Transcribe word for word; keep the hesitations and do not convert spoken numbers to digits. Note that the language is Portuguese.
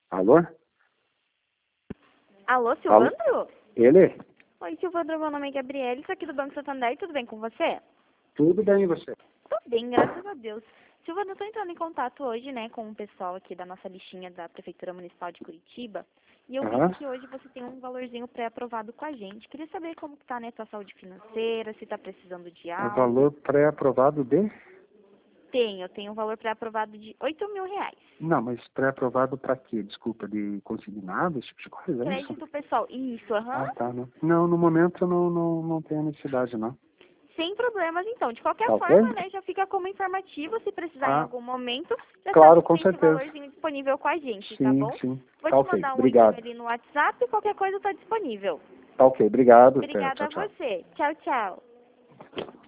Alô? Alô, Silvandro? Alô? Ele? Oi, Silvandro, meu nome é Gabriele, sou aqui do Banco Santander, tudo bem com você? Tudo bem, e você? Tudo bem, graças a Deus. Silvandro, eu tô entrando em contato hoje, né, com o pessoal aqui da nossa listinha da Prefeitura Municipal de Curitiba, e eu Aham. vi que hoje você tem um valorzinho pré-aprovado com a gente. Queria saber como que tá, né, tua saúde financeira, se tá precisando de O algo. valor pré-aprovado de? Tenho, eu tenho um valor pré-aprovado de oito mil reais. Não, mas pré-aprovado para quê? Desculpa, de consignado, esse tipo de coisa, é isso? Crédito pessoal, isso, aham. Ah, tá, né? Não, no momento eu não, não, não tenho necessidade, não. Sem problemas, então. De qualquer Tá ok? forma, né, já fica como informativo, se precisar em Ah, algum momento, já claro, sabe que com tem esse certeza. valorzinho disponível com a gente, tá Sim, bom? sim. Vou Tá te ok, mandar um e-mail obrigado. ali no WhatsApp e qualquer coisa está disponível. Tá ok, obrigado, até, Obrigada tchau, a tchau. você. Tchau, tchau.